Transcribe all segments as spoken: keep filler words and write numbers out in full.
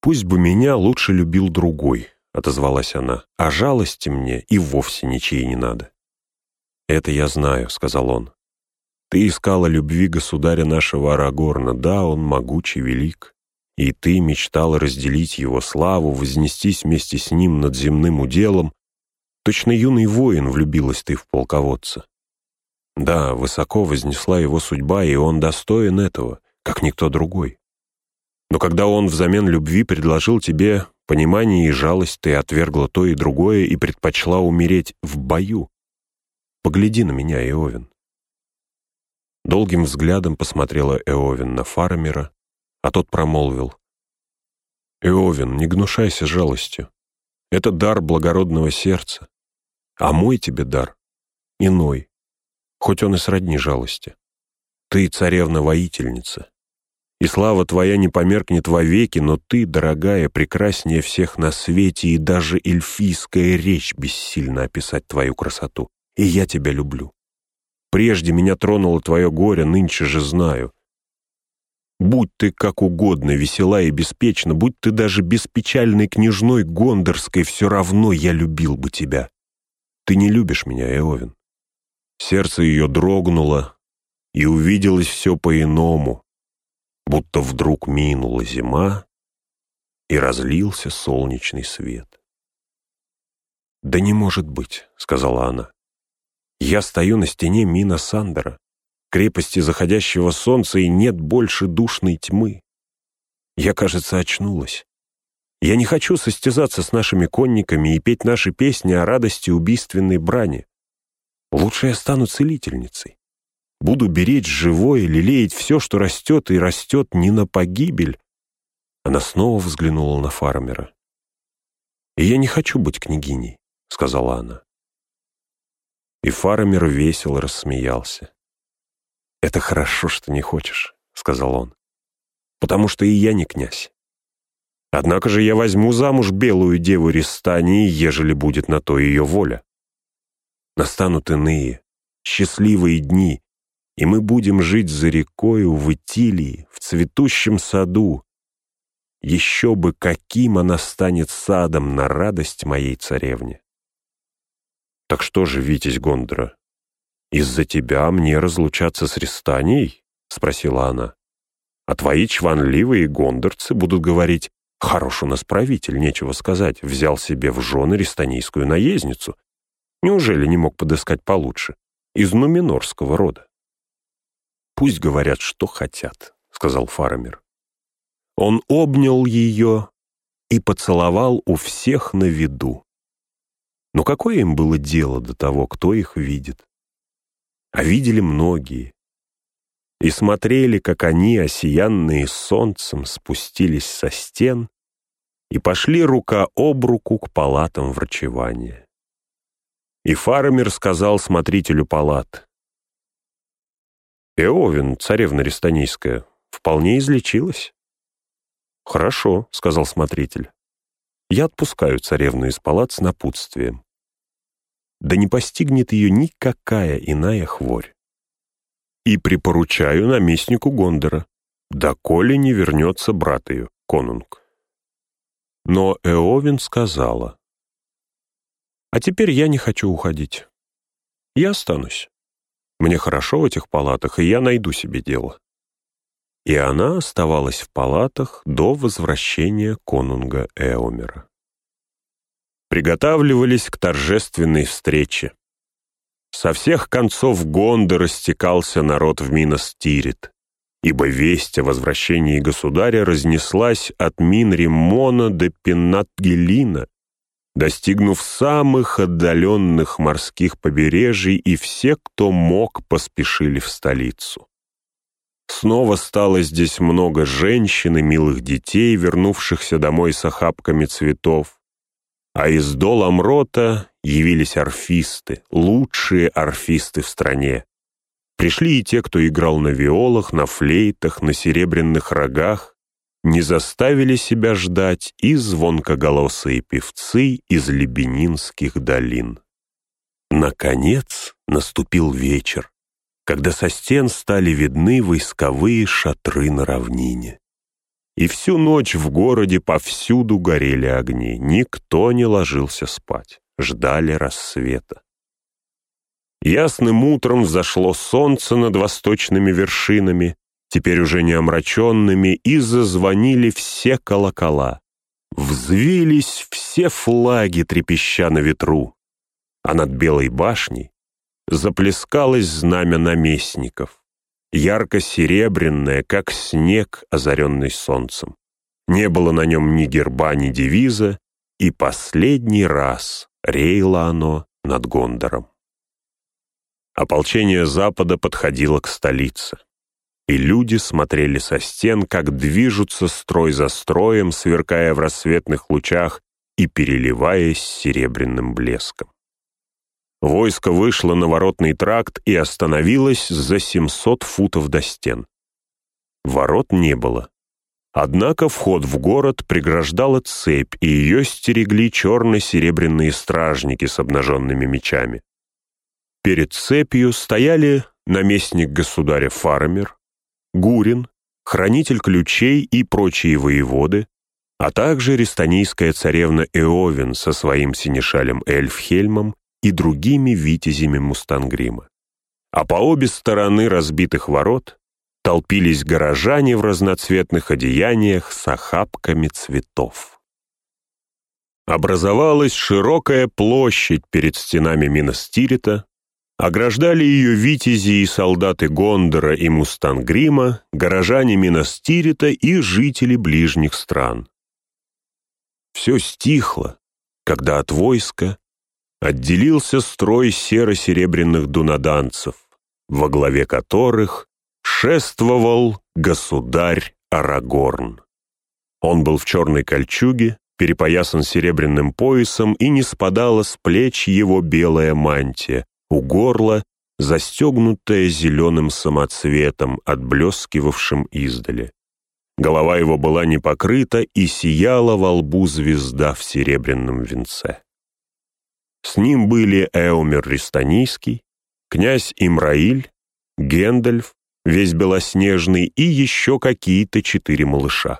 «Пусть бы меня лучше любил другой», — отозвалась она, «а жалости мне и вовсе ничьей не надо». «Это я знаю», — сказал он. «Ты искала любви государя нашего Арагорна, да, он могуч и велик, и ты мечтала разделить его славу, вознестись вместе с ним над земным уделом. Точно юный воин влюбилась ты в полководца. Да, высоко вознесла его судьба, и он достоин этого, как никто другой. Но когда он взамен любви предложил тебе понимание и жалость, ты отвергла то и другое и предпочла умереть в бою. Погляди на меня, Эовин». Долгим взглядом посмотрела Эовин на Фарамира, а тот промолвил: «Эовин, не гнушайся жалостью. Это дар благородного сердца. А мой тебе дар иной, хоть он и сродни жалости. Ты царевна-воительница, и слава твоя не померкнет вовеки, но ты, дорогая, прекраснее всех на свете, и даже эльфийская речь бессильна описать твою красоту. И я тебя люблю. Прежде меня тронуло твое горе, нынче же знаю. Будь ты как угодно, весела и беспечна, будь ты даже беспечальной княжной Гондорской, все равно я любил бы тебя. Ты не любишь меня, Эовин». Сердце ее дрогнуло, и увиделось все по-иному, будто вдруг минула зима, и разлился солнечный свет. «Да не может быть», — сказала она. «Я стою на стене Мина Сандера, крепости заходящего солнца, и нет больше душной тьмы. Я, кажется, очнулась. Я не хочу состязаться с нашими конниками и петь наши песни о радости убийственной брани. Лучше я стану целительницей. Буду беречь живое, лелеять все, что растет, и растет не на погибель». Она снова взглянула на Фарамира. «И я не хочу быть княгиней», — сказала она. И Фарамир весело рассмеялся. «Это хорошо, что не хочешь», — сказал он, «потому что и я не князь. Однако же я возьму замуж белую деву Ристании, ежели будет на то ее воля. Настанут иные, счастливые дни, и мы будем жить за рекою в Итилии, в цветущем саду. Еще бы, каким она станет садом на радость моей царевне. Так что же, Витязь Гондора, из-за тебя мне разлучаться с Ристанией?» — спросила она. «А твои чванливые гондорцы будут говорить: хорош у нас правитель, нечего сказать, взял себе в жены ристанийскую наездницу. Неужели не мог подыскать получше, из нуминорского рода?» «Пусть говорят, что хотят», — сказал Фарамир. Он обнял ее и поцеловал у всех на виду. Но какое им было дело до того, кто их видит? А видели многие. И смотрели, как они, осиянные солнцем, спустились со стен и пошли рука об руку к палатам врачевания. И Фарамир сказал смотрителю палат: «Эовин, царевна Ристанийская, вполне излечилась». «Хорошо», — сказал смотритель. «Я отпускаю царевну из палат с напутствием. Да не постигнет ее никакая иная хворь. И припоручаю наместнику Гондора, доколе не вернется брат ее, конунг». Но Эовин сказала: «А теперь я не хочу уходить. Я останусь. Мне хорошо в этих палатах, и я найду себе дело». И она оставалась в палатах до возвращения конунга Эомера. Приготавливались к торжественной встрече. Со всех концов Гондора стекался народ в Минас-Тирит, ибо весть о возвращении государя разнеслась от Мин-Риммона до Пеннат-Гелина, достигнув самых отдаленных морских побережий, и все, кто мог, поспешили в столицу. Снова стало здесь много женщин и милых детей, вернувшихся домой с охапками цветов, а из Дол-Амрота явились арфисты, лучшие арфисты в стране. Пришли и те, кто играл на виолах, на флейтах, на серебряных рогах, не заставили себя ждать и звонкоголосые певцы из лебенинских долин. Наконец наступил вечер, когда со стен стали видны войсковые шатры на равнине. и всю ночь в городе повсюду горели огни. Никто не ложился спать, ждали рассвета. Ясным утром взошло солнце над восточными вершинами, теперь уже не омраченными, и зазвонили все колокола. Взвились все флаги, трепеща на ветру, а над Белой башней заплескалось знамя наместников, ярко-серебряное, как снег, озаренный солнцем. Не было на нем ни герба, ни девиза, и последний раз реяло оно над Гондором. Ополчение Запада подходило к столице, и люди смотрели со стен, как движутся строй за строем, сверкая в рассветных лучах и переливаясь серебряным блеском. Войско вышло на воротный тракт и остановилось за семьсот футов до стен. Ворот не было. Однако вход в город преграждала цепь, и ее стерегли черно-серебряные стражники с обнаженными мечами. Перед цепью стояли наместник государя Фарамир, Гурин, хранитель ключей и прочие воеводы, а также рестанийская царевна Эовен со своим синешалем Эльфхельмом и другими витязями Мустангрима. А по обе стороны разбитых ворот толпились горожане в разноцветных одеяниях с охапками цветов. Образовалась широкая площадь перед стенами Минас-Тирита, ограждали ее витязи и солдаты Гондора и Мустангрима, горожане Минас-Тирита и жители ближних стран. Все стихло, когда от войска отделился строй серо-серебряных дунаданцев, во главе которых шествовал государь Арагорн. Он был в черной кольчуге, перепоясан серебряным поясом, и не спадала с плеч его белая мантия, у горла застегнутая зеленым самоцветом, отблескивавшим издали. Голова его была не покрыта, и сияла во лбу звезда в серебряном венце. С ним были Эомер Рестанийский, князь Имраиль, Гендальф, весь белоснежный, и еще какие-то четыре малыша.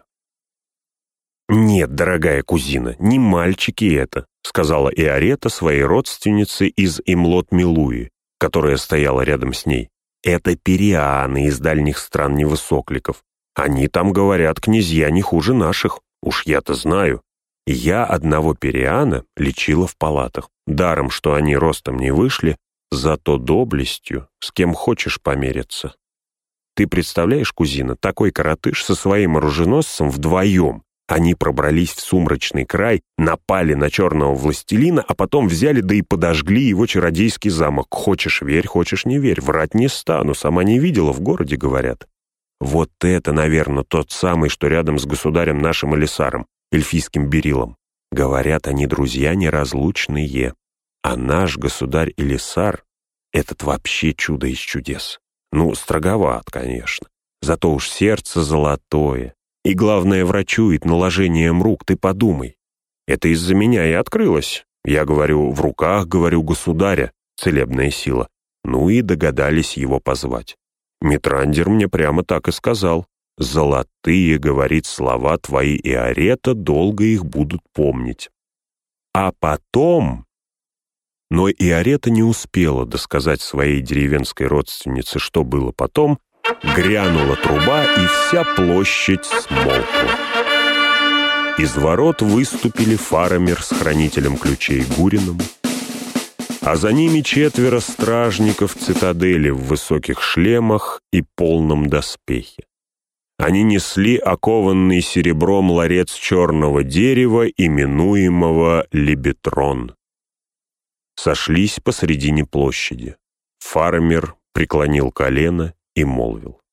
«Нет, дорогая кузина, не мальчики это», — сказала Иарета своей родственнице из Имлот-Милуи, которая стояла рядом с ней. «Это перианы из дальних стран невысокликов. Они там, говорят, князья не хуже наших. Уж я-то знаю. Я одного периана лечила в палатах. Даром, что они ростом не вышли, зато доблестью, с кем хочешь помериться. Ты представляешь, кузина, такой коротыш со своим оруженосцем вдвоем. Они пробрались в сумрачный край, напали на черного властелина, а потом взяли да и подожгли его чародейский замок. Хочешь верь, хочешь не верь, врать не стану, сама не видела, в городе говорят. Вот это, наверное, тот самый, что рядом с государем нашим Элисаром, эльфийским Берилом. Говорят, они друзья неразлучные. А наш государь Элисар, этот вообще чудо из чудес. Ну, строговат, конечно. Зато уж сердце золотое. И главное, врачует наложением рук, ты подумай. Это из-за меня и открылось. Я говорю, в руках, говорю, государя, целебная сила. Ну и догадались его позвать. Митрандер мне прямо так и сказал. «Золотые, — говорит, — слова твои, Иарета, долго их будут помнить». А потом... Но Иарета не успела досказать своей деревенской родственнице, что было потом. Грянула труба, и вся площадь смолкла. Из ворот выступили Фарамир с хранителем ключей Гурином, а за ними четверо стражников цитадели в высоких шлемах и полном доспехе. Они несли окованный серебром ларец черного дерева, именуемого Лебетрон. Сошлись посредине площади. Фарамир преклонил колено и молвил.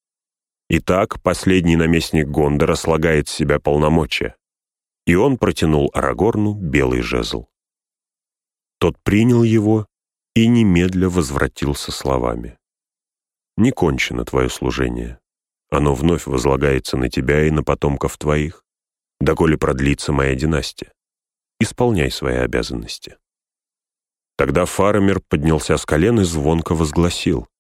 Итак, последний наместник Гондора слагает с себя полномочия. И он протянул Арагорну белый жезл. Тот принял его и немедля возвратился словами. «Не кончено твое служение. Оно вновь возлагается на тебя и на потомков твоих, доколе продлится моя династия. Исполняй свои обязанности». Тогда Фарамир поднялся с колен и звонко возгласил.